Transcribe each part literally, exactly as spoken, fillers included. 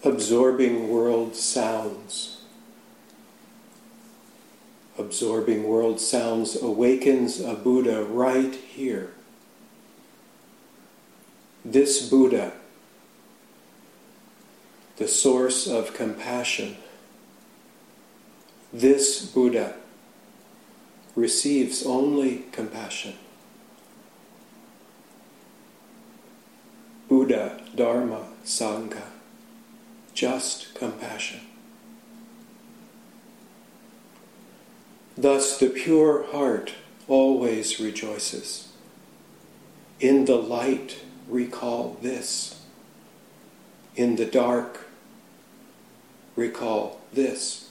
absorbing world sounds. Absorbing world sounds awakens a Buddha right here. This Buddha, the source of compassion, this Buddha receives only compassion. Buddha, Dharma, Sangha, just compassion. Thus the pure heart always rejoices. In the light, recall this. In the dark, recall this.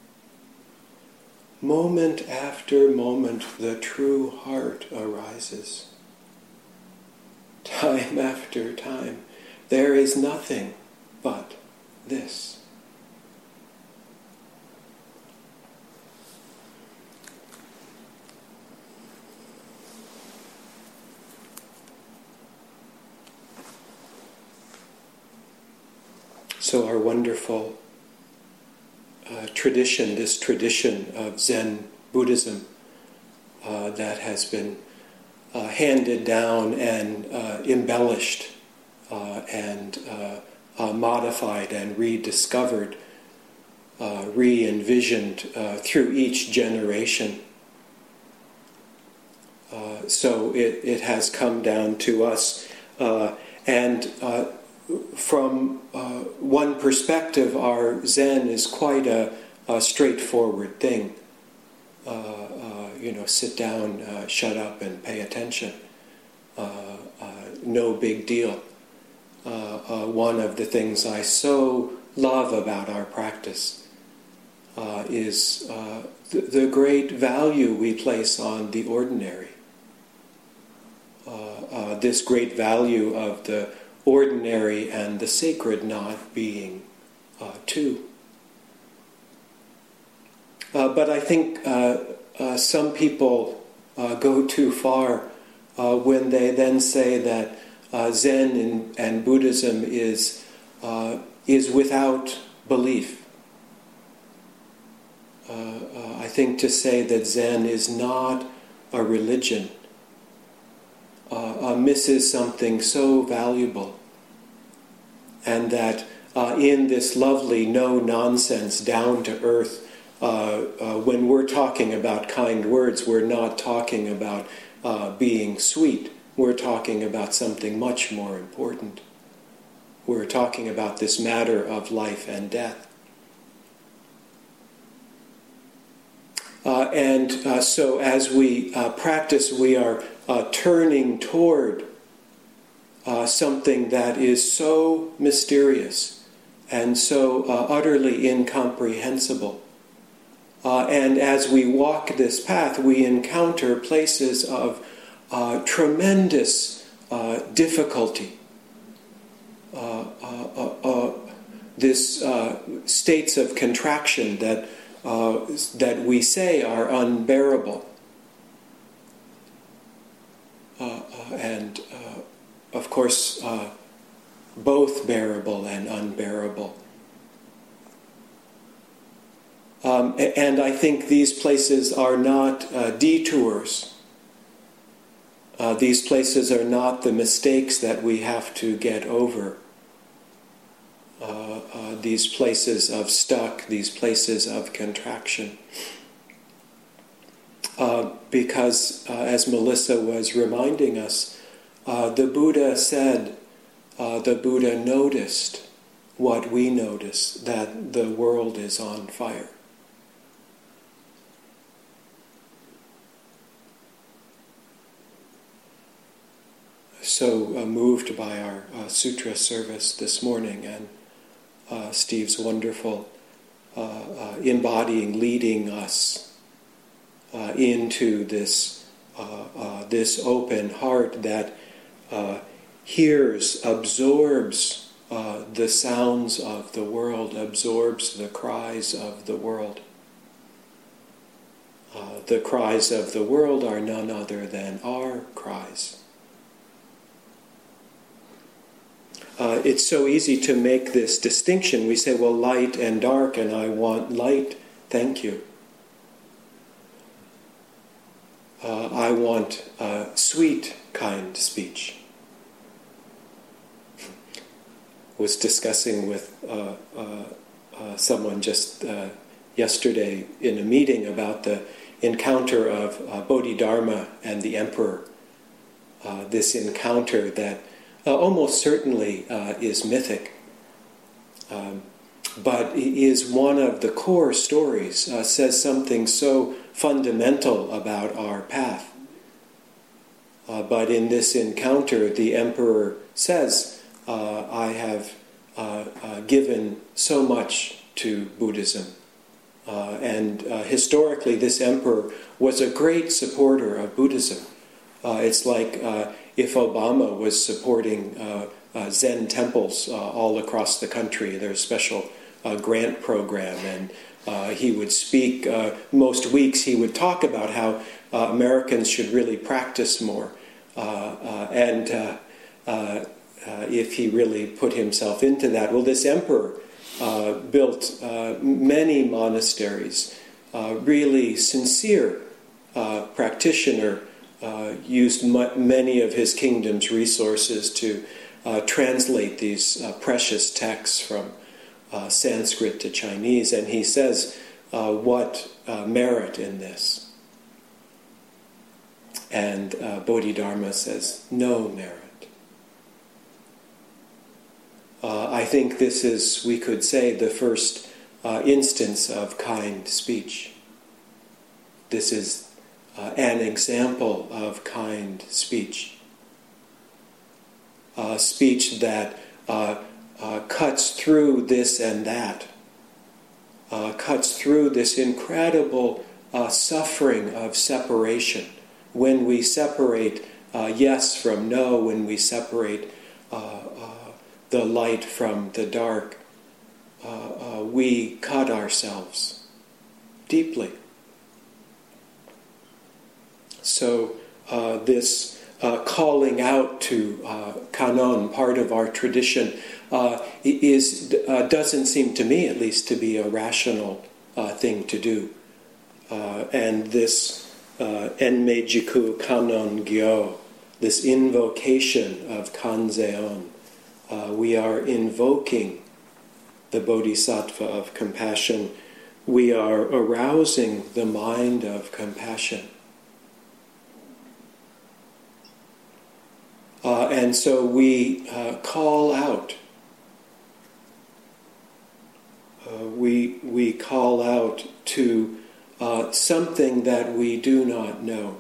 Moment after moment, the true heart arises. Time after time, there is nothing but this. So our wonderful uh, tradition, this tradition of Zen Buddhism uh, that has been uh, handed down and uh, embellished uh, and uh, uh, modified and rediscovered, uh, re-envisioned uh, through each generation. Uh, so it, it has come down to us. Uh, and uh, From uh, one perspective, our Zen is quite a, a straightforward thing. Uh, uh, you know, sit down, uh, shut up, and pay attention. Uh, uh, no big deal. Uh, uh, one of the things I so love about our practice uh, is uh, the, the great value we place on the ordinary. Uh, uh, this great value of the ordinary and the sacred not being uh, two. Uh, but I think uh, uh, some people uh, go too far uh, when they then say that uh, Zen and, and Buddhism is uh, is without belief. Uh, uh, I think to say that Zen is not a religion Uh, uh, misses something so valuable, and that uh, in this lovely no-nonsense, down-to-earth, uh, uh, when we're talking about kind words, we're not talking about uh, being sweet. We're talking about something much more important. We're talking about this matter of life and death. Uh, and uh, so as we uh, practice, we are Uh, turning toward uh, something that is so mysterious and so uh, utterly incomprehensible. Uh, and as we walk this path, we encounter places of uh, tremendous uh, difficulty. Uh, uh, uh, uh, this uh, states of contraction that uh, that we say are unbearable. Uh, uh, and, uh, of course, uh, both bearable and unbearable. Um, and I think these places are not uh, detours. Uh, these places are not the mistakes that we have to get over. Uh, uh, these places of stuck, these places of contraction. Uh, because, uh, as Melissa was reminding us, uh, the Buddha said, uh, the Buddha noticed what we notice, that the world is on fire. So uh, moved by our uh, sutra service this morning and uh, Steve's wonderful uh, uh, embodying, leading us Uh, into this uh, uh, this open heart that uh, hears, absorbs uh, the sounds of the world, absorbs the cries of the world. Uh, the cries of the world are none other than our cries. uh, it's so easy to make this distinction. We say, well, light and dark, and I want light, thank you. Uh, I want uh, sweet, kind speech. Was discussing with uh, uh, uh, someone just uh, yesterday in a meeting about the encounter of uh, Bodhidharma and the emperor. Uh, this encounter that uh, almost certainly uh, is mythic, um, but is one of the core stories, uh, says something so fundamental about our path. Uh, but in this encounter, the emperor says, Uh, I have uh, uh, given so much to Buddhism. Uh, and uh, historically, this emperor was a great supporter of Buddhism. Uh, it's like uh, if Obama was supporting uh, uh, Zen temples uh, all across the country. There's a special uh, grant program, and uh, he would speak. Uh, most weeks he would talk about how uh, Americans should really practice more. Uh, uh, and uh, uh, Uh, if he really put himself into that. Well, this emperor uh, built uh, many monasteries, uh, really sincere uh, practitioner, uh, used m- many of his kingdom's resources to uh, translate these uh, precious texts from uh, Sanskrit to Chinese. And he says, uh, what uh, merit in this? And uh, Bodhidharma says, no merit. Uh, I think this is, we could say, the first uh, instance of kind speech. This is uh, an example of kind speech. Uh, speech that uh, uh, cuts through this and that, uh, cuts through this incredible uh, suffering of separation. When we separate uh, yes from no, when we separate uh, uh, the light from the dark, uh, uh, we cut ourselves deeply. So uh, this uh, calling out to uh, Kannon, part of our tradition, uh, is uh, doesn't seem to me, at least, to be a rational uh, thing to do. Uh, and this uh, Enmeijiku Kannon Gyo, this invocation of Kanzeon, Uh, we are invoking the Bodhisattva of compassion. We are arousing the mind of compassion. Uh, and so we uh, call out. Uh, we, we call out to uh, something that we do not know.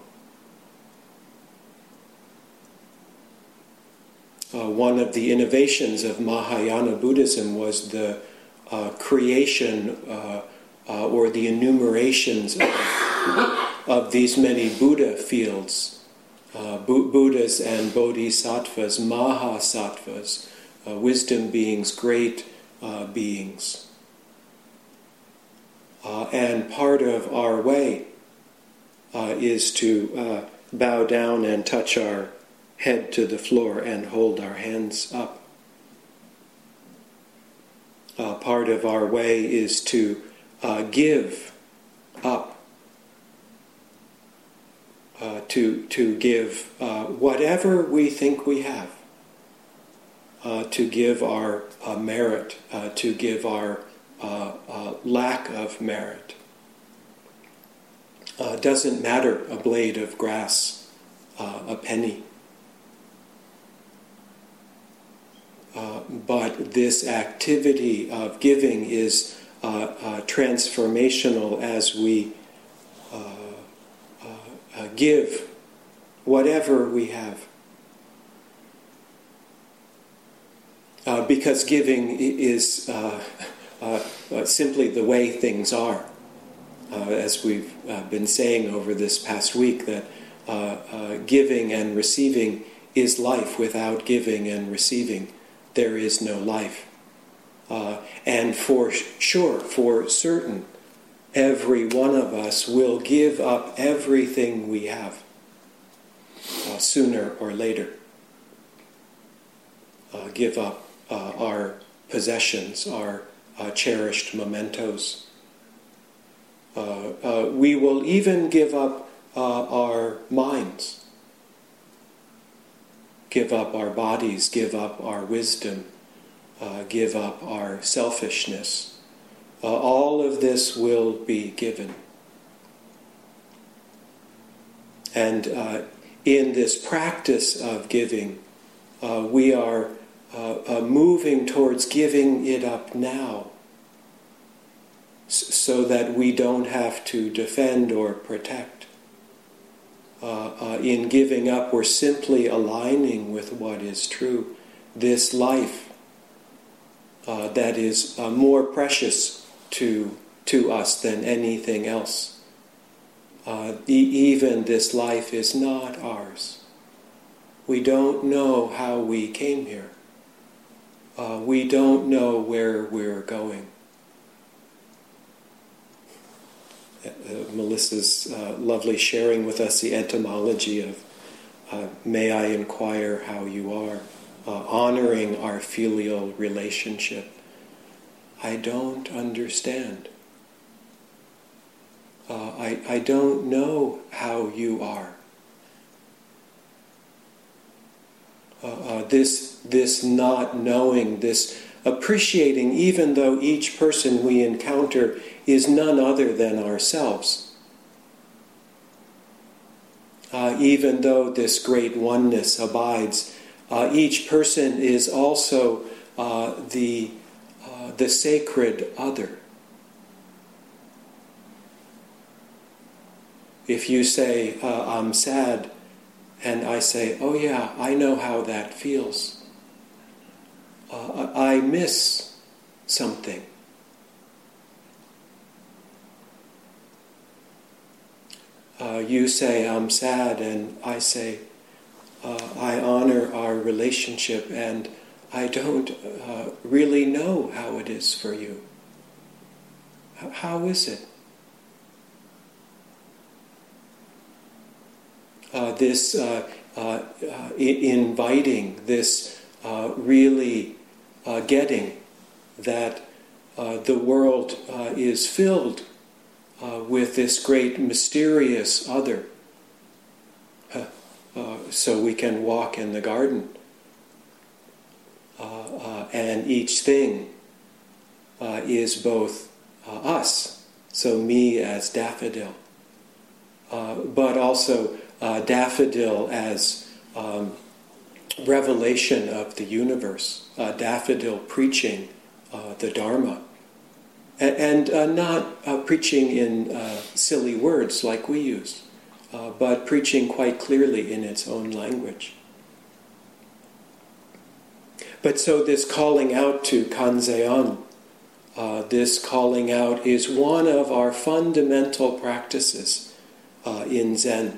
Uh, one of the innovations of Mahayana Buddhism was the uh, creation uh, uh, or the enumerations of, of these many Buddha fields, uh, Bu- Buddhas and Bodhisattvas, Mahasattvas, uh, wisdom beings, great uh, beings. Uh, and part of our way uh, is to uh, bow down and touch our head to the floor and hold our hands up. Uh, part of our way is to uh, give up, uh, to to give uh, whatever we think we have, uh, to give our uh, merit, uh, to give our uh, uh, lack of merit. Uh, doesn't matter, a blade of grass, uh, a penny. Uh, but this activity of giving is uh, uh, transformational as we uh, uh, uh, give whatever we have. Uh, because giving is uh, uh, uh, simply the way things are. Uh, as we've uh, been saying over this past week, that uh, uh, giving and receiving is life. Without giving and receiving, there is no life. Uh, and for sure, for certain, every one of us will give up everything we have uh, sooner or later. Uh, give up uh, our possessions, our uh, cherished mementos. Uh, uh, we will even give up uh, our minds, give up our bodies, give up our wisdom, uh, give up our selfishness. Uh, all of this will be given. And uh, in this practice of giving, uh, we are uh, uh, moving towards giving it up now, s- so that we don't have to defend or protect. Uh, uh, in giving up, we're simply aligning with what is true. This life uh, that is uh, more precious to, to us than anything else. Uh, e- even this life is not ours. We don't know how we came here. Uh, we don't know where we're going. Uh, Melissa's uh, lovely sharing with us the etymology of uh, may I inquire how you are, uh, honoring our filial relationship. I don't understand. Uh, I, I don't know how you are. Uh, uh, this, this not knowing, this appreciating, even though each person we encounter is none other than ourselves. Uh, even though this great oneness abides, uh, each person is also uh, the, uh, the sacred other. If you say, uh, I'm sad, and I say, oh yeah, I know how that feels. Uh, I miss something. Uh, you say, I'm sad, and I say, uh, I honor our relationship, and I don't uh, really know how it is for you. H- how is it? Uh, this uh, uh, uh, I- inviting, this uh, really uh, getting that uh, the world uh, is filled uh, with this great mysterious other. Uh, uh, so we can walk in the garden. Uh, uh, and each thing uh, is both uh, us, so me as daffodil, uh, but also Uh, daffodil as um, revelation of the universe, uh, daffodil preaching uh, the Dharma, and, and uh, not uh, preaching in uh, silly words like we use, uh, but preaching quite clearly in its own language. But so this calling out to Kanzeon, uh, this calling out is one of our fundamental practices uh, in Zen.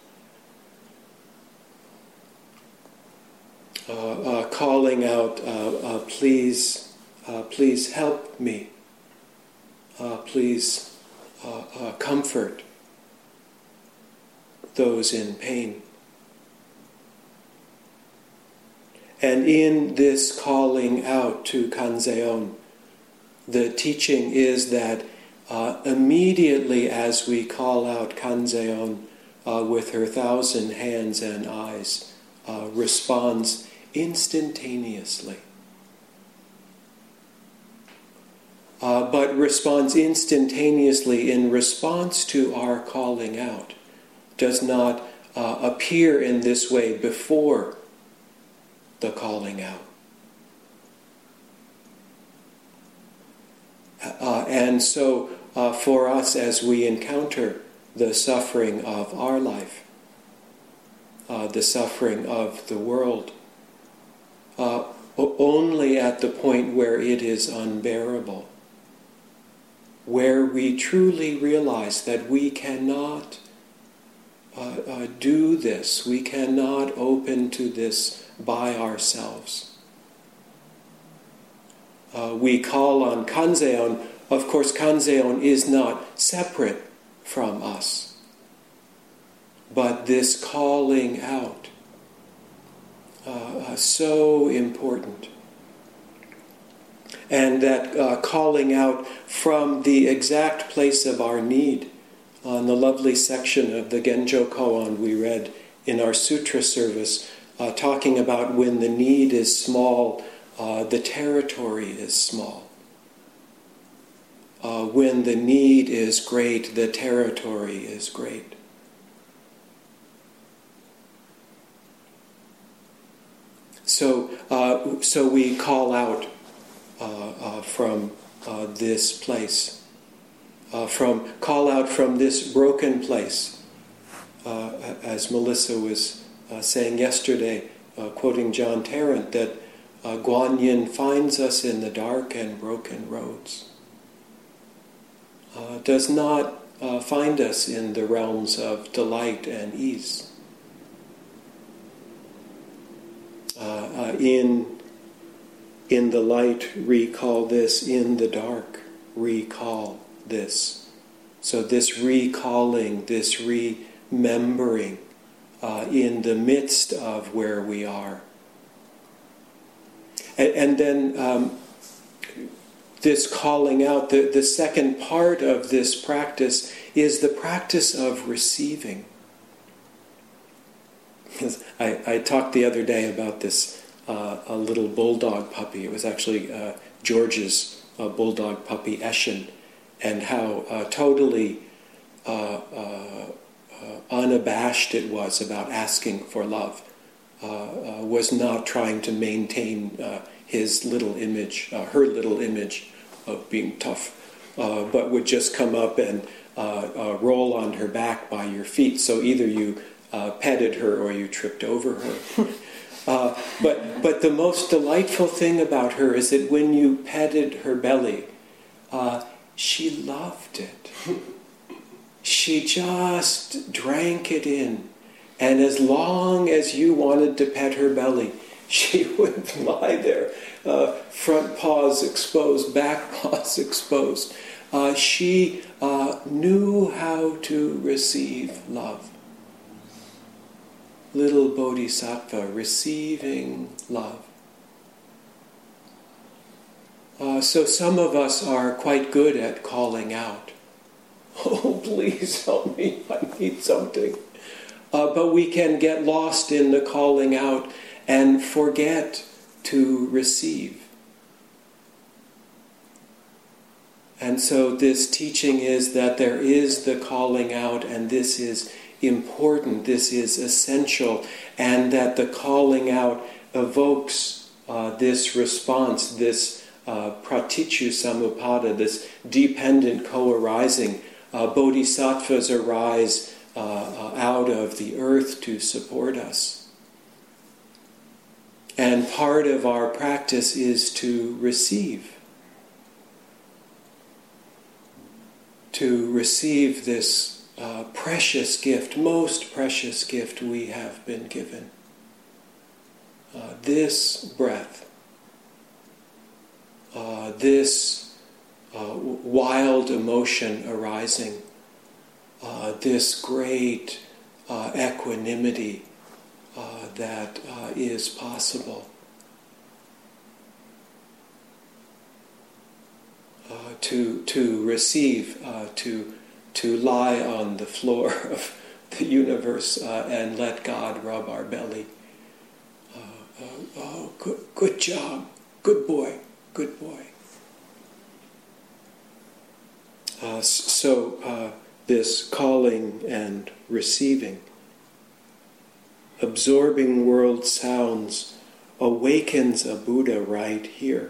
Uh, uh, calling out, uh, uh, please, uh, please help me. Uh, please uh, uh, comfort those in pain. And in this calling out to Kanzeon, the teaching is that uh, immediately as we call out Kanzeon uh, with her thousand hands and eyes, uh, responds instantaneously. Uh, but responds instantaneously in response to our calling out. Does not uh, appear in this way before the calling out. Uh, and so uh, for us as we encounter the suffering of our life, uh, the suffering of the world, Uh, only at the point where it is unbearable, where we truly realize that we cannot uh, uh, do this, we cannot open to this by ourselves. Uh, we call on Kanzeon. Of course, Kanzeon is not separate from us, but this calling out, Uh, uh, so important. and that uh, calling out from the exact place of our need. On the lovely section of the Genjo Koan we read in our sutra service, uh, talking about when the need is small, uh, the territory is small. Uh, when the need is great, the territory is great. So, uh, so we call out uh, uh, from uh, this place, uh, from call out from this broken place, uh, as Melissa was uh, saying yesterday, uh, quoting John Tarrant, that uh, Guan Yin finds us in the dark and broken roads. Uh, does not uh, find us in the realms of delight and ease. Uh, uh, in, in the light, recall this. In the dark, recall this. So this recalling, this remembering uh, in the midst of where we are. And, and then um, this calling out, the, the second part of this practice is the practice of receiving. I, I talked the other day about this uh, a little bulldog puppy. It was actually uh, George's uh, bulldog puppy, Eshin, and how uh, totally uh, uh, uh, unabashed it was about asking for love. Uh, uh, was not trying to maintain uh, his little image, uh, her little image of being tough, uh, but would just come up and uh, uh, roll on her back by your feet. So either you Uh, petted her or you tripped over her. uh, but but the most delightful thing about her is that when you petted her belly, uh, she loved it. She just drank it in. And as long as you wanted to pet her belly, she would lie there, uh, front paws exposed, back paws exposed. Uh, she uh, knew how to receive love. Little bodhisattva receiving love. Uh, so some of us are quite good at calling out. Oh, please help me, I need something. Uh, but we can get lost in the calling out and forget to receive. And so this teaching is that there is the calling out, and this is important, this is essential, and that the calling out evokes uh, this response, this uh, pratitya samuppada, this dependent co-arising. Uh, bodhisattvas arise uh, uh, out of the earth to support us. And part of our practice is to receive. To receive this Uh, precious gift, most precious gift we have been given. Uh, this breath, uh, this uh, wild emotion arising, uh, this great uh, equanimity uh, that uh, is possible. Uh, to to receive, uh, to to lie on the floor of the universe uh, and let God rub our belly. Uh, uh, oh, good, good job. Good boy. Good boy. Uh, so uh, this calling and receiving, absorbing world sounds, awakens a Buddha right here.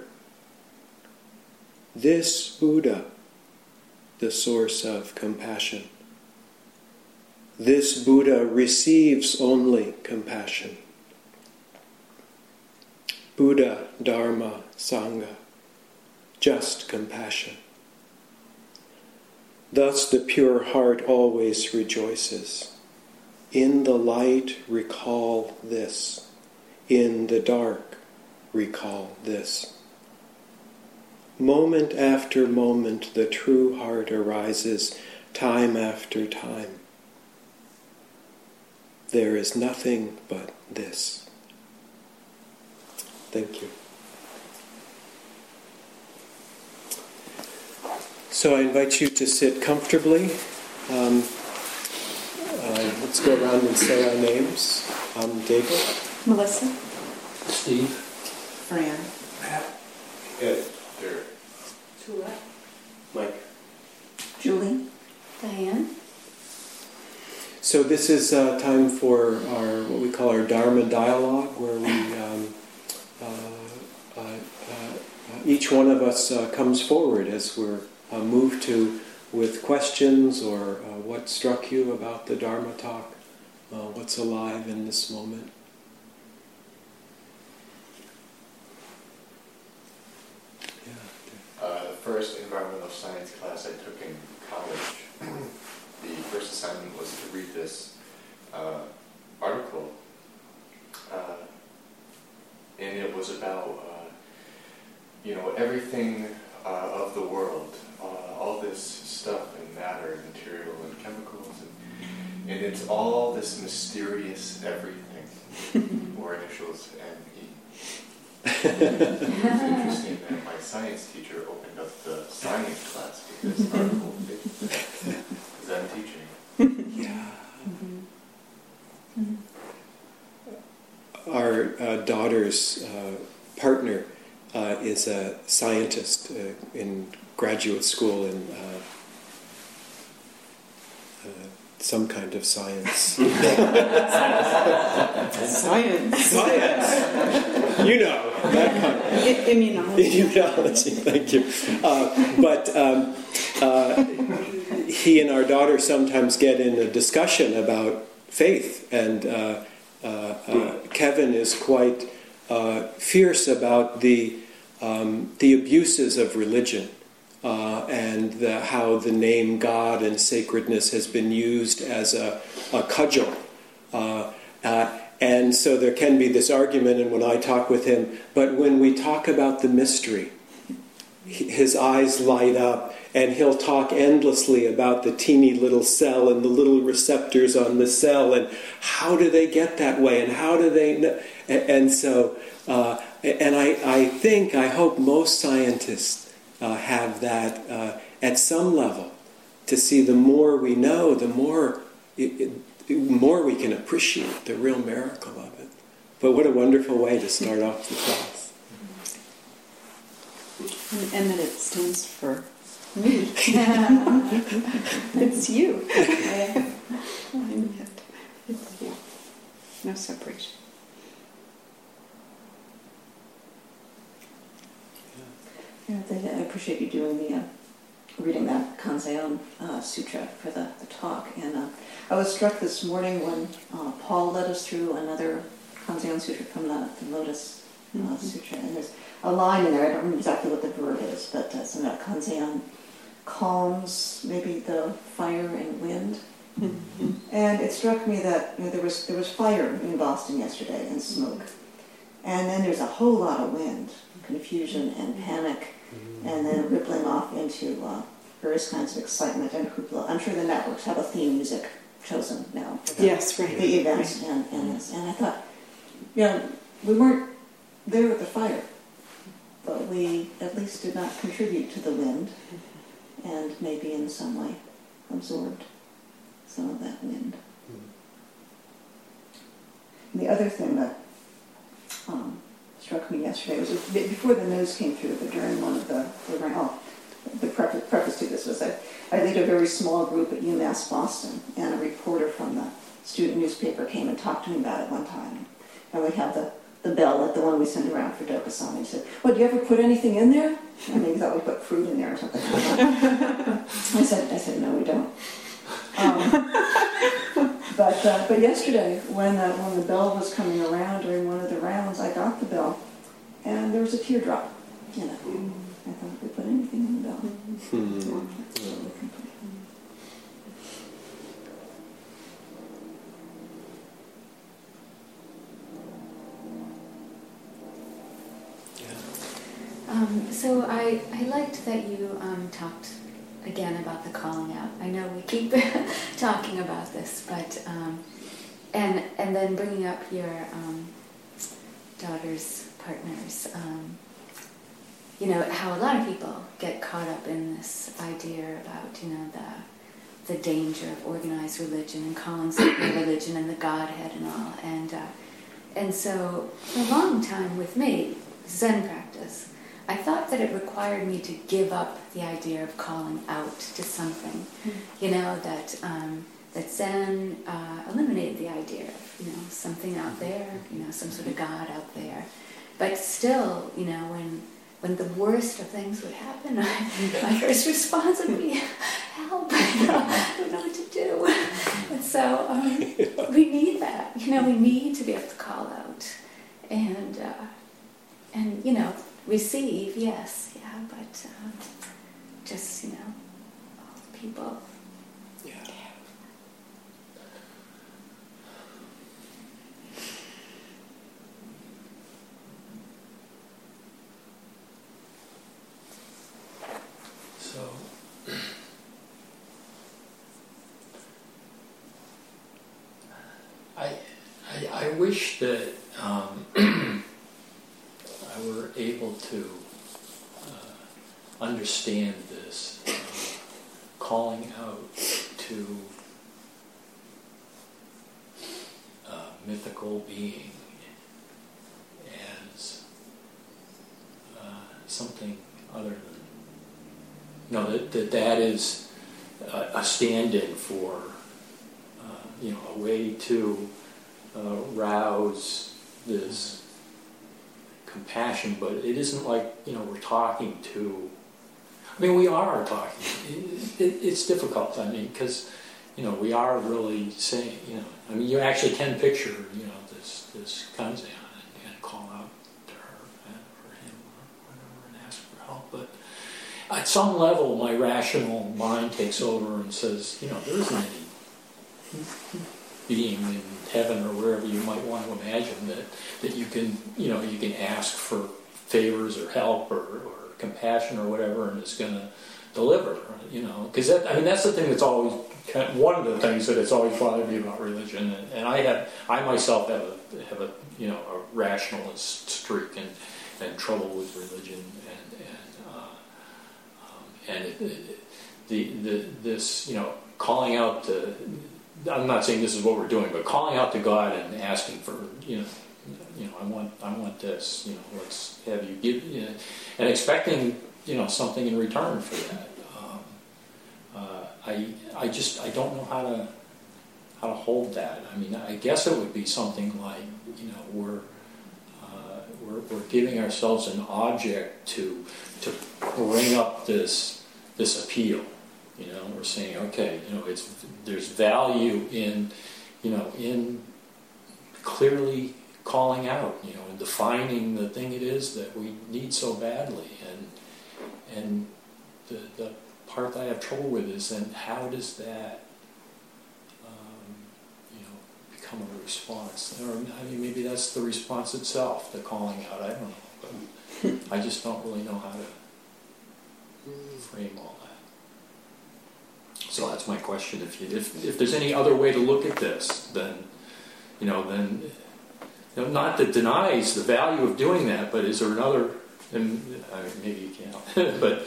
This Buddha, the source of compassion. This Buddha receives only compassion. Buddha, Dharma, Sangha, just compassion. Thus the pure heart always rejoices. In the light, recall this. In the dark, recall this. Moment after moment, the true heart arises, time after time. There is nothing but this. Thank you. So I invite you to sit comfortably. Um, uh, let's go around and say our names. I'm David. Melissa. Steve. Fran. Matt. Ed. Derek. Tula. Mike. Julie. Diane. So this is uh, time for our what we call our Dharma dialogue, where we um, uh, uh, uh, each one of us uh, comes forward as we're uh, moved to with questions or uh, what struck you about the Dharma talk, uh, what's alive in this moment. Uh, the first environmental science class I took in college, the first assignment was to read this uh, article, uh, and it was about, uh, you know, everything uh, of the world, uh, all this stuff and matter and material and chemicals, and, and it's all this mysterious everything, or initials M E. It was interesting that my science teacher opened up the science class with this article, because I'm teaching. Yeah. Our uh, daughter's uh, partner uh, is a scientist uh, in graduate school in uh, uh, some kind of science. Science. Science! You know, that kind of... I- immunology. Immunology, thank you. Uh, but um, uh, he and our daughter sometimes get in a discussion about faith, and uh, uh, uh, Kevin is quite uh, fierce about the um, the abuses of religion uh, and the, how the name God and sacredness has been used as a, a cudgel. Uh, uh, and so there can be this argument, and when I talk with him, but when we talk about the mystery, his eyes light up, and he'll talk endlessly about the teeny little cell and the little receptors on the cell, and how do they get that way, and how do they know? And so, uh, and I, I think, I hope most scientists uh, have that uh, at some level, to see the more we know, the more, it, it, more we can appreciate the real miracle of it. But what a wonderful way to start off the class. And, and that it stands for me. It's you. I'm it. It's you. No separation. Yeah, I appreciate you doing the uh, reading that Kanzeon uh, Sutra for the, the talk. And uh, I was struck this morning when uh, Paul led us through another Kanzeon Sutra from the, the Lotus uh, mm-hmm. Sutra. And there's a line in there, I don't remember exactly what the verb is, but uh, something about Kanzeon calms maybe the fire and wind. Mm-hmm. And it struck me that you know, there was there was fire in Boston yesterday and smoke. And then there's a whole lot of wind, confusion and panic, and then rippling off into uh, various kinds of excitement and hoopla. I'm sure the networks have a theme music chosen now for the, yes, right. the events right. and, and this. And I thought, you know, we weren't there at the fire, but we at least did not contribute to the wind, and maybe in some way absorbed some of that wind. And the other thing that um, struck me yesterday was before the news came through, but during one of the, the oh, the preface, preface to this was that I lead a very small group at UMass Boston, and a reporter from the student newspaper came and talked to me about it one time. And we have the, the bell, like the one we send around for Dokusan. He said, "Well, do you ever put anything in there?" And he thought we put fruit in there or something. I said, I said, "No, we don't." Um, but uh, but yesterday, when uh, when the bell was coming around during one of the rounds, I got the bell, and there was a teardrop in it. Mm. I thought, if we put anything in the bell, mm. yeah, that's what we can put. Um, so I, I liked that you um, talked again about the calling out. I know we keep talking about this, but um, and and then bringing up your um, daughter's partners. Um, you know, how a lot of people get caught up in this idea about, you know, the the danger of organized religion and calling something religion and the Godhead and all. And uh, and so for a long time with me, Zen practice, I thought that it required me to give up the idea of calling out to something. Mm-hmm. You know, that um, that Zen uh, eliminated the idea of, you know, something out there, you know, some sort of God out there. But still, you know, when when the worst of things would happen, my first response would be, help, I don't know what to do. And so um, we need that, you know, we need to be able to call out and, uh, and you know, receive, yes, yeah, but um, just, you know, people. Yeah. So, I, I, I wish that um, I were able to uh, understand this uh, calling out to a mythical being as uh, something other than, you know, that that, that is a, a stand-in for, uh, you know, a way to uh, rouse this compassion, but it isn't like, you know, we're talking to, I mean, we are talking. It, it, it's difficult, I mean, because, you know, we are really saying, you know, I mean, you actually can picture, you know, this, this Kanzeon and, and call out to her and, or him or whatever and ask for help, but at some level, my rational mind takes over and says, you know, there isn't any being in heaven or wherever you might want to imagine that, that you can, you know, you can ask for favors or help or, or compassion or whatever, and it's going to deliver, you know. Because that, I mean, that's the thing that's always, kind of, one of the things that it's always bothered me about religion. And, and I have, I myself have a, have a, you know, a rationalist streak and, and trouble with religion and, and And it, it, the, the, this, you know, calling out to, I'm not saying this is what we're doing, but calling out to God and asking for, you know, you know, I want, I want this, you know, let's have you give, you know, and expecting, you know, something in return for that. Um, uh, I, I just, I don't know how to, how to hold that. I mean, I guess it would be something like, you know, we're, uh, we're, we're giving ourselves an object to, to bring up this. This appeal, you know, we're saying, okay, you know, it's there's value in, you know, in clearly calling out, you know, and defining the thing it is that we need so badly, and and the the part that I have trouble with is then how does that, um, you know, become a response? Or I mean, maybe that's the response itself, the calling out. I don't know, but I just don't really know how to frame all that. So that's my question. If you, if if there's any other way to look at this, then you know, then you know, not that denies the value of doing that, but is there another? And I mean, maybe you can't, but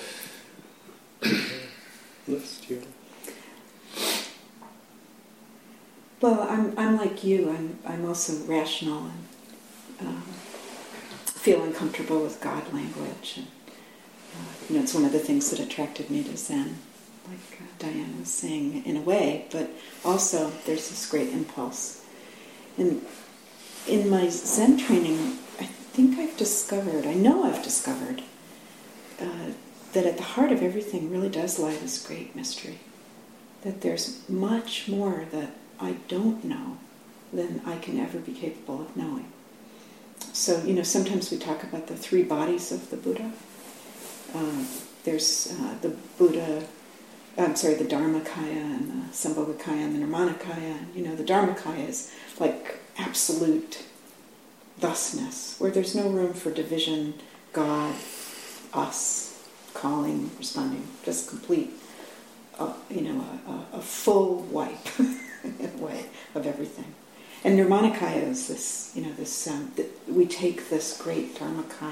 list here. Well, I'm I'm like you. I'm I'm also rational and um, feel uncomfortable with God language. And, uh, you know, it's one of the things that attracted me to Zen, like uh, Diane was saying, in a way. But also, there's this great impulse. And in my Zen training, I think I've discovered, I know I've discovered, uh, that at the heart of everything really does lie this great mystery. That there's much more that I don't know than I can ever be capable of knowing. So, you know, sometimes we talk about the three bodies of the Buddha. Uh, there's uh, the Buddha, I'm sorry, the Dharmakaya and the Sambhogakaya and the Nirmanakaya. And, you know, the Dharmakaya is like absolute thusness, where there's no room for division, God, us, calling, responding, just complete, uh, you know, a, a, a full wipe, in a way, of everything. And Nirmanakaya is this, you know, this, um, th- we take this great Dharmakaya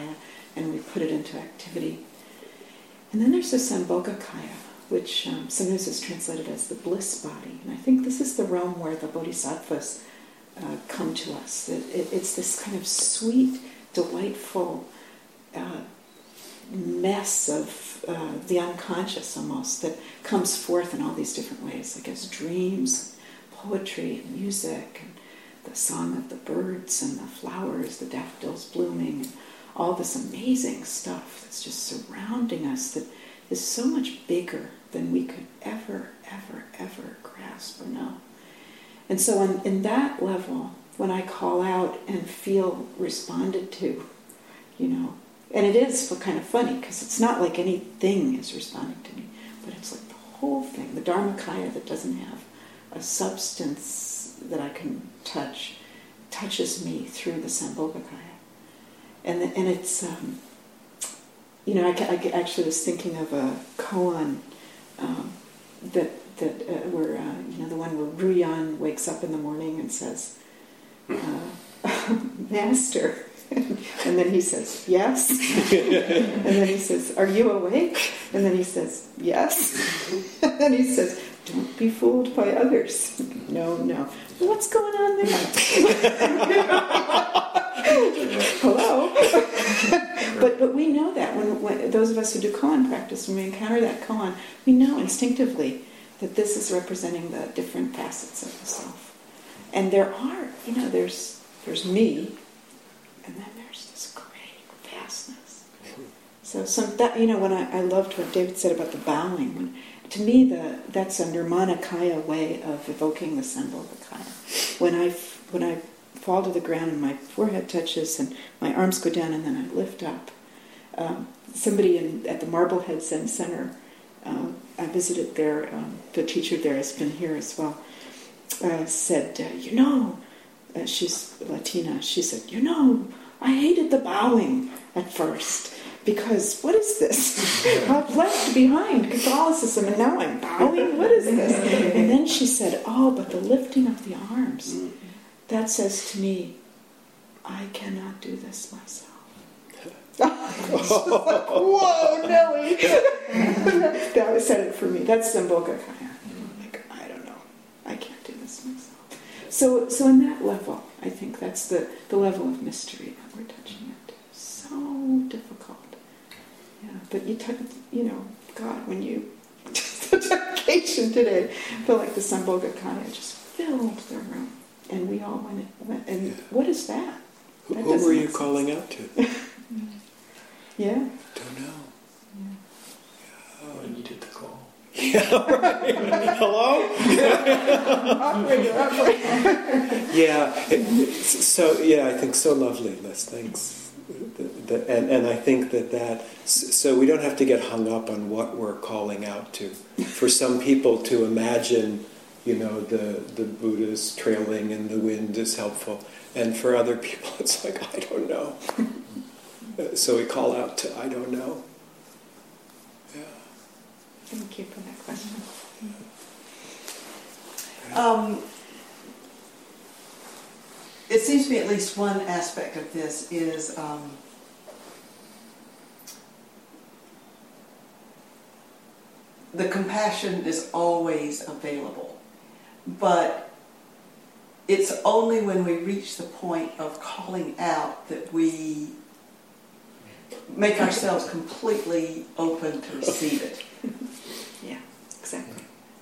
and we put it into activity. And then there's the Sambhogakaya, which um, sometimes is translated as the bliss body. And I think this is the realm where the bodhisattvas uh, come to us. It, it, it's this kind of sweet, delightful uh, mess of uh, the unconscious almost that comes forth in all these different ways. I guess dreams, poetry, and music, and the song of the birds and the flowers, the daffodils blooming, and all this amazing stuff that's just surrounding us that is so much bigger than we could ever, ever, ever grasp or know. And so on, in that level, when I call out and feel responded to, you know, and it is kind of funny because it's not like anything is responding to me, but it's like the whole thing, the Dharmakaya that doesn't have a substance that I can touch, touches me through the Sambhogakaya. And, the, and it's, um, you know, I, I actually was thinking of a koan um, that, that uh, where, uh, you know, the one where Ruyan wakes up in the morning and says, uh, Master. And then he says, yes. And then he says, are you awake? And then he says, yes. And then he says, don't be fooled by others. No, no. What's going on there? Hello? but but we know that. When, when those of us who do koan practice, when we encounter that koan, we know instinctively that this is representing the different facets of the self. And there are, you know, there's there's me, and then there's this great vastness. So some that you know, when I, I loved what David said about the bowing. When, to me, the that's a Nirmanakaya way of evoking the Sambhogakaya. When I when I fall to the ground and my forehead touches and my arms go down and then I lift up. Um, somebody in, at the Marblehead Zen Center, uh, I visited there. Um, the teacher there has been here as well. Uh, said, uh, you know, uh, she's Latina. She said, you know, I hated the bowing at first because what is this? I've left behind Catholicism and now I'm bowing. What is this? And then she said, oh, but the lifting of the arms, that says to me, I cannot do this myself. Whoa, Nellie! That said it for me. That's Sambhogakaya. Like, I don't know. I can't do this myself. So, so in that level, I think that's the, the level of mystery that we're touching into. So difficult. Yeah, but you, t- you know, God, when you the dedication today, I feel like the Sambhogakaya just filled the room, and we all went. went and yeah. What is that? that Who were you sense. calling out to? Yeah. Don't know. Yeah. Oh, I needed the call. Yeah, right. Hello? Operator, operator. Yeah. It, so, yeah, I think so lovely, Les. Thanks. The, the, and, and I think that that... So we don't have to get hung up on what we're calling out to. For some people to imagine, you know, the, the Buddha's trailing in the wind is helpful. And for other people, it's like, I don't know. So we call out to, I don't know. Yeah. Thank you for that question. Um, it seems to me at least one aspect of this is um, the compassion is always available, but it's only when we reach the point of calling out that we make ourselves completely open to receive it. Yeah, exactly.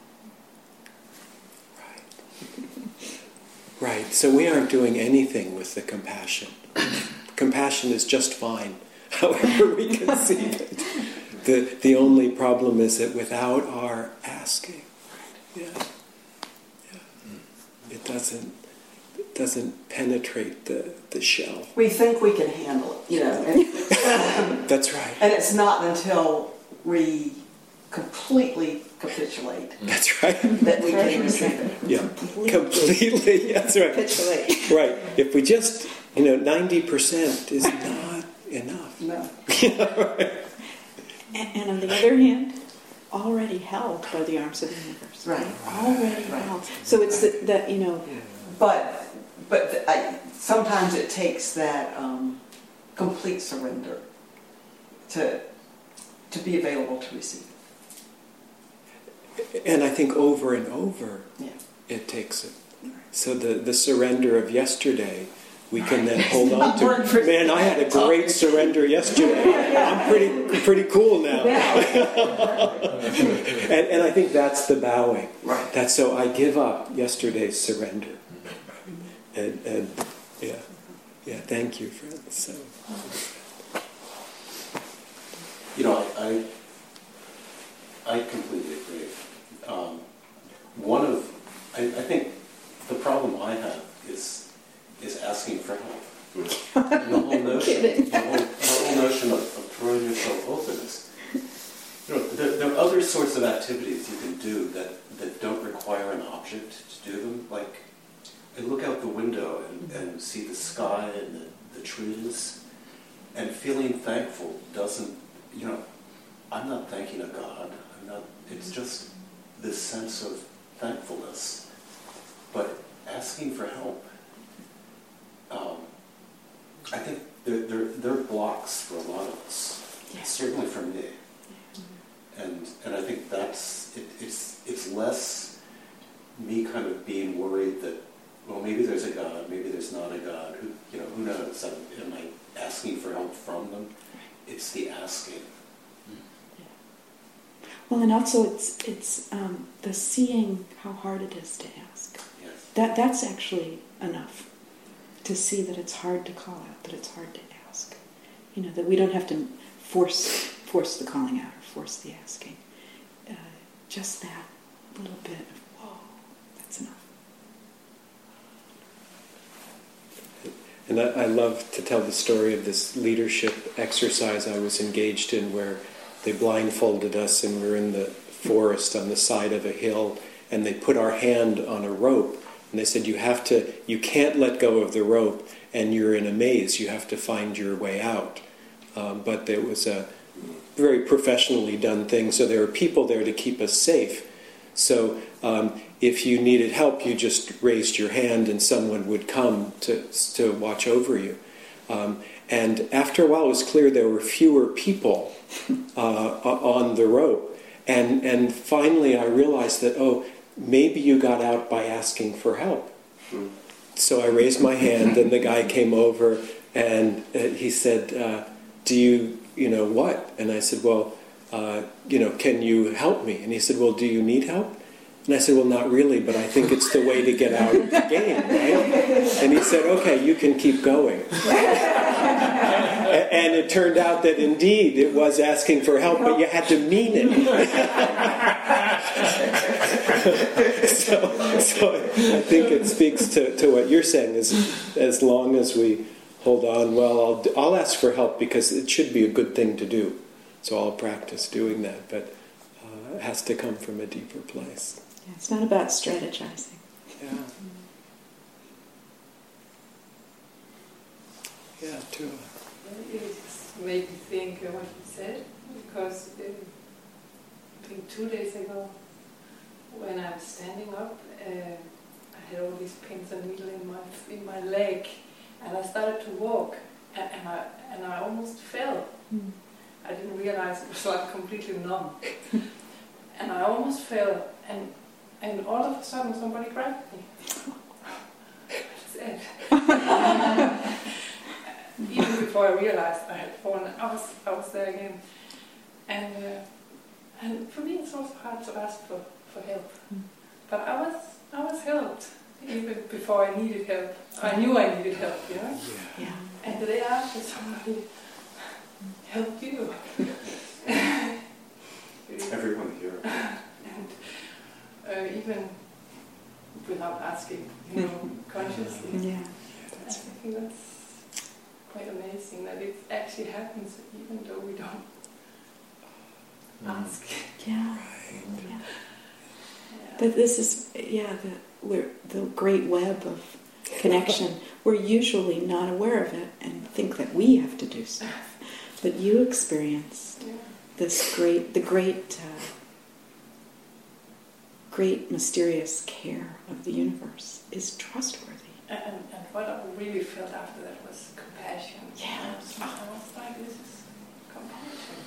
Right. Right. So we aren't doing anything with the compassion. Compassion is just fine, however we conceive it. The the only problem is that without our asking, yeah, yeah, it doesn't it doesn't penetrate the, the shell. We think we can handle it, you know. And, That's right. And it's not until we completely capitulate. That's right. That we can receive it. Yeah, completely. completely. That's right. Capitulate. Right. If we just, you know, ninety percent is not enough. No. Right. And, and on the other hand, already held by the arms of the universe. Right. Already right. held. So it's that, that you know... But but I, sometimes it takes that um, complete surrender to to be available to receive it. And I think over and over, Yeah. it takes it. So the, the surrender of yesterday, we can then hold on to. Man, I had a great surrender yesterday. I'm pretty pretty cool now. and, and I think that's the bowing. Right. That's so I give up yesterday's surrender. And, and yeah, yeah. Thank you, friends. So. You know, I I, I completely agree. Um, one of I, I think the problem I have is is asking for help. And the whole notion, the whole, the whole notion of, of throwing yourself open is, you know, there, there are other sorts of activities you can do that, that don't require an object to do them. Like, I look out the window and, and see the sky and the, the trees, and feeling thankful doesn't, you know, I'm not thanking a God. I'm not. It's just this sense of thankfulness. But asking for help, um, I think there, there, there are blocks for a lot of us. Yeah. Certainly for me. And and I think that's it, it's it's less me kind of being worried that, well, maybe there's a God, maybe there's not a God. Who you know who knows? I'm, am I asking for help from them? It's the asking. Well, and also it's it's um, the seeing how hard it is to ask. Yes. That that's actually enough to see that it's hard to call out, that it's hard to ask. You know, that we don't have to force force the calling out or force the asking. Uh, just that little bit of whoa, that's enough. And I, I love to tell the story of this leadership exercise I was engaged in, where they blindfolded us and we were in the forest on the side of a hill, and they put our hand on a rope, and they said, you have to, you can't let go of the rope, and you're in a maze, you have to find your way out. Um, but there was a very professionally done thing, so there were people there to keep us safe. So um, if you needed help, you just raised your hand and someone would come to to watch over you. Um, and after a while, it was clear there were fewer people uh, on the rope. And and finally, I realized that, oh, maybe you got out by asking for help. Mm. So I raised my hand, and the guy came over, and uh, he said, uh, "Do you, you know what?" And I said, "Well, uh, you know, can you help me?" And he said, "Well, do you need help?" And I said, "Well, not really, but I think it's the way to get out of the game, right?" And he said, "Okay, you can keep going." And it turned out that indeed it was asking for help, but you had to mean it. so, so I think it speaks to, to what you're saying, is as long as we hold on, well, I'll, I'll ask for help because it should be a good thing to do. So I'll practice doing that, but uh, it has to come from a deeper place. Yeah, it's not about strategizing. Yeah. Yeah, too. It just made me think of what you said, because uh, I think two days ago, when I was standing up, uh, I had all these pins and needles in my in my leg, and I started to walk, and, and I and I almost fell. Mm. I didn't realize it was like completely numb, and I almost fell, and and all of a sudden somebody grabbed me. That's it. Even before I realized I had fallen, I was I was there again, and uh, and for me it's also hard to ask for, for help, mm. but I was I was helped even before I needed help. I knew I needed help, you know. Yeah. Yeah. And the day after, somebody helped you. Everyone here. And uh, even without asking, you know, consciously. Yeah. I think that's quite amazing that it actually happens even though we don't mm. ask. Yeah. Right. Yeah. Yeah. But this is, yeah, the we're the great web of connection. We're usually not aware of it and think that we have to do stuff. But you experienced yeah. this great, the great, uh, great mysterious care of the universe is trustworthy. And, and what I really felt after that was compassion. Yeah. I was, I was like, this is compassion.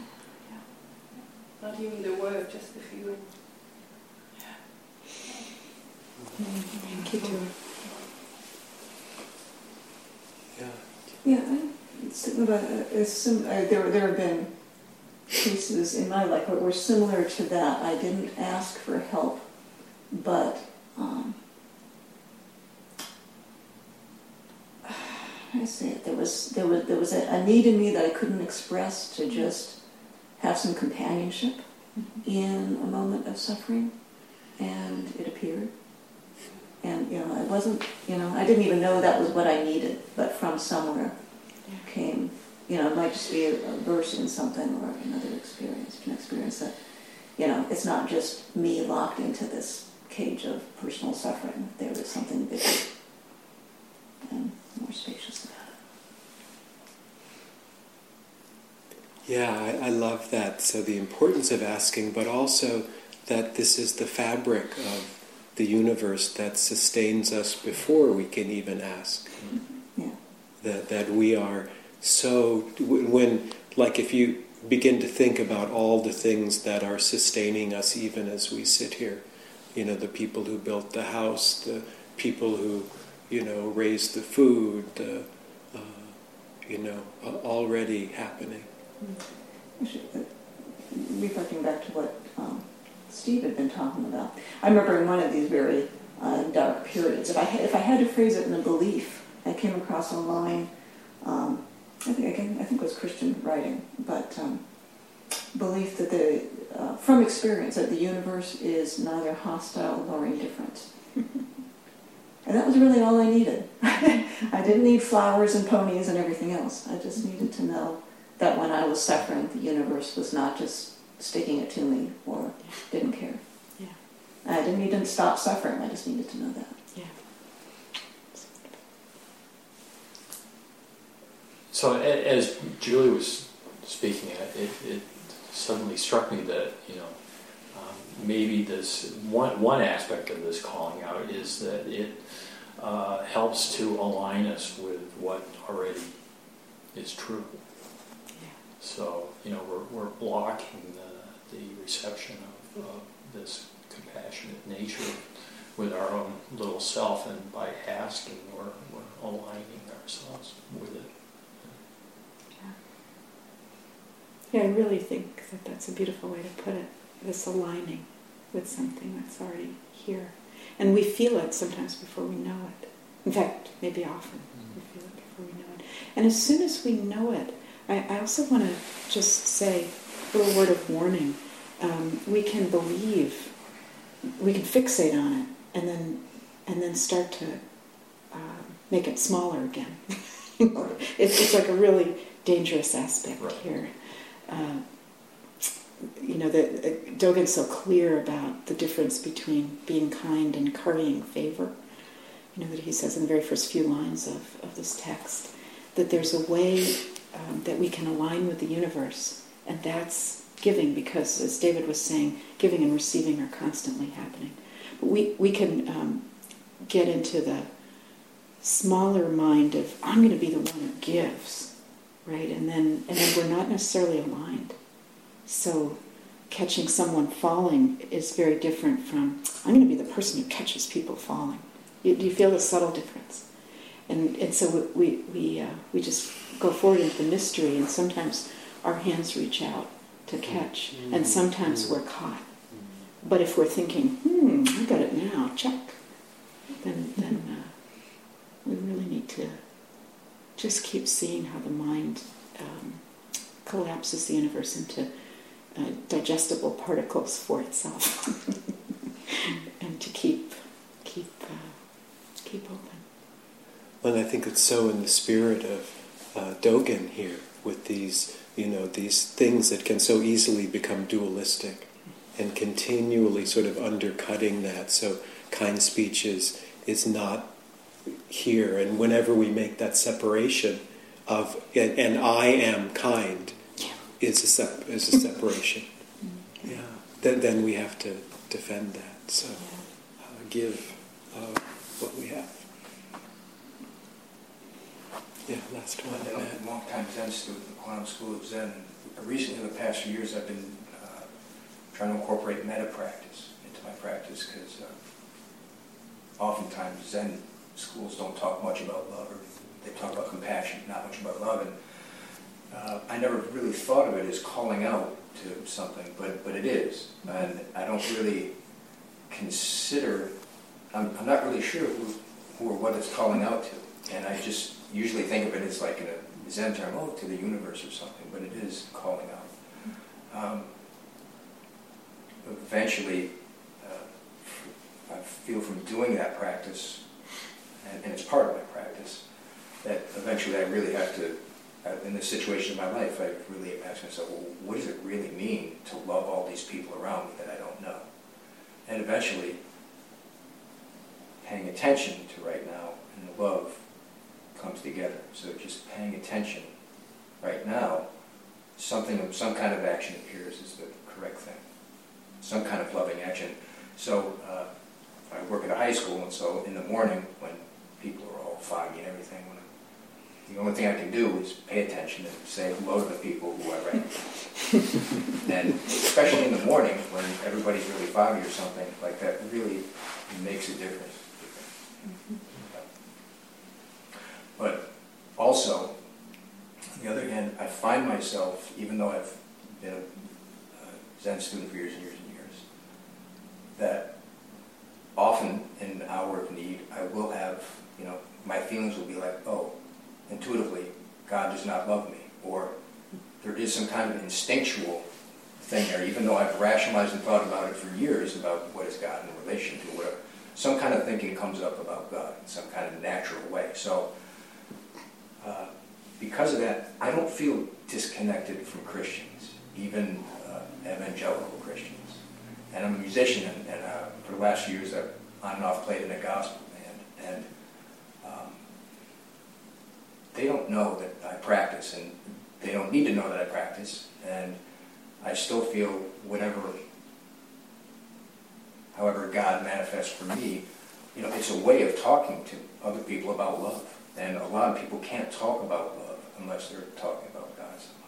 Not even the word, just the feeling. Thank you, Joy. Yeah. Yeah, I was thinking about uh, a sim- uh, there. There have been cases in my life that were similar to that. I didn't ask for help, but um, how do I say it? There was there was there was a, a need in me that I couldn't express to just have some companionship in a moment of suffering, and it appeared. And, you know, it wasn't, you know, I didn't even know that was what I needed, but from somewhere came, you know, it might just be a, a verse in something or another experience, an experience that, you know, it's not just me locked into this cage of personal suffering. There is something bigger and more spacious about it. Yeah, I, I love that. So the importance of asking, but also that this is the fabric of the universe that sustains us before we can even ask. Yeah. That that we are so, when, like if you begin to think about all the things that are sustaining us even as we sit here, you know, the people who built the house, the people who, you know, raised the food, the, uh, you know, already happening. Actually, reflecting back to what um, Steve had been talking about, I remember in one of these very uh, dark periods, if I had, if I had to phrase it in a belief, I came across a line. Um, I think again, I think it was Christian writing, but um, belief that the uh, from experience that the universe is neither hostile nor indifferent, and that was really all I needed. I didn't need flowers and ponies and everything else. I just needed to know that when I was suffering, the universe was not just sticking it to me or didn't care. Yeah. I didn't need to stop suffering. I just needed to know that. Yeah. So a- as Julie was speaking, it, it suddenly struck me that, you know, um, maybe this one one aspect of this calling out is that it uh, helps to align us with what already is true. Yeah. So, you know, we're, we're blocking the, the reception of, of this compassionate nature with our own little self, and by asking, we're, we're aligning ourselves with it. Yeah, I really think that that's a beautiful way to put it, this aligning with something that's already here. And we feel it sometimes before we know it. In fact, maybe often we feel it before we know it. And as soon as we know it, I, I also want to just say a little word of warning. Um, we can believe, we can fixate on it, and then and then start to uh, make it smaller again. it's, it's like a really dangerous aspect right. here. Uh, you know, the, uh, Dogen's so clear about the difference between being kind and currying favor. You know, that he says in the very first few lines of, of this text, that there's a way um, that we can align with the universe, and that's giving, because, as David was saying, giving and receiving are constantly happening. But we, we can um, get into the smaller mind of, I'm going to be the one who gives. Right, and then and then we're not necessarily aligned. So catching someone falling is very different from, I'm going to be the person who catches people falling. You, do you feel the subtle difference? And and so we we uh, we just go forward into the mystery, and sometimes our hands reach out to catch, and sometimes we're caught. But if we're thinking, hmm, I got it now, check, then then uh, we really need to just keep seeing how the mind um, collapses the universe into uh, digestible particles for itself, and to keep keep uh, keep open. And I think it's so in the spirit of uh, Dogen here, with these, you know, these things that can so easily become dualistic, and continually sort of undercutting that. So kind speech is is not here, and whenever we make that separation of and, and I am kind is a sep- is a separation. Yeah, then then we have to defend that. So uh, give uh, what we have. Yeah, last one. I've been a long-time Zen student at the Quantum School of Zen. Recently, in the past few years, I've been uh, trying to incorporate metta practice into my practice because uh, oftentimes Zen schools don't talk much about love, or they talk about compassion, not much about love. And uh, I never really thought of it as calling out to something, but but it is, and I don't really consider. I'm, I'm not really sure who, who or what it's calling out to, and I just usually think of it as like in a Zen term, oh, to the universe or something, but it is calling out. Um, eventually, uh, I feel from doing that practice, and, and it's part of my practice, that eventually I really have to, uh, in this situation in my life, I really ask myself, well, what does it really mean to love all these people around me that I don't know? And eventually, paying attention to right now and the love comes together. So just paying attention right now, something, some kind of action appears is the correct thing. Some kind of loving action. So uh, I work at a high school, and so in the morning when people are all foggy and everything, when I'm, the only thing I can do is pay attention and say hello to the people who I recognize. And especially in the morning when everybody's really foggy or something like that, really makes a difference. Mm-hmm. But also, on the other hand, I find myself, even though I've been a Zen student for years and years and years, that often in an hour of need, I will have, you know, my feelings will be like, oh, intuitively, God does not love me, or there is some kind of instinctual thing there, even though I've rationalized and thought about it for years about what is God in relation to whatever. Some kind of thinking comes up about God in some kind of natural way. So, uh, because of that, I don't feel disconnected from Christians, even uh, evangelical Christians. And I'm a musician, and, and uh, for the last few years I've on and off played in a gospel band. And um, they don't know that I practice, and they don't need to know that I practice. And I still feel whatever, however God manifests for me, you know, it's a way of talking to other people about love. And a lot of people can't talk about love unless they're talking about God somehow.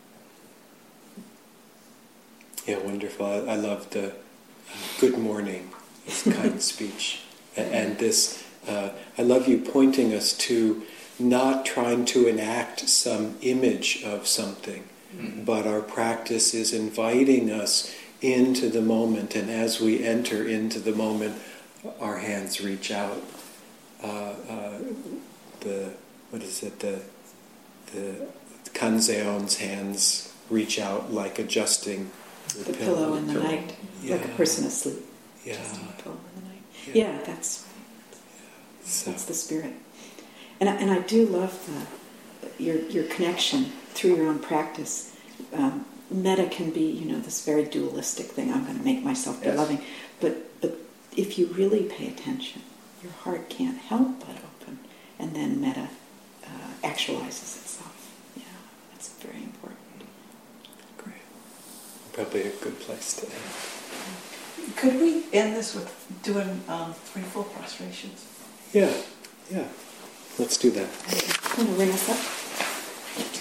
Yeah, wonderful. I, I love the uh, good morning, this kind speech. And, and this, uh, I love you pointing us to not trying to enact some image of something, mm-hmm. but our practice is inviting us into the moment, and as we enter into the moment, our hands reach out. Uh, uh, the what is it? The the Kanzeon's hands reach out like adjusting the, the pillow, pillow in the pillow. night, Yeah. like a person asleep. Yeah. Adjusting the pillow in the night. Yeah, yeah that's yeah. So. that's the spirit. And I, and I do love the your your connection through your own practice. Um, metta can be, you know, this very dualistic thing. I'm going to make myself be yes. loving, but but if you really pay attention, your heart can't help but open, and then metta uh, actualizes itself. Yeah, that's very important. Great. Probably a good place to end. Could we end this with doing um, three full prostrations? Yeah, yeah. Let's do that. Want to ring us up?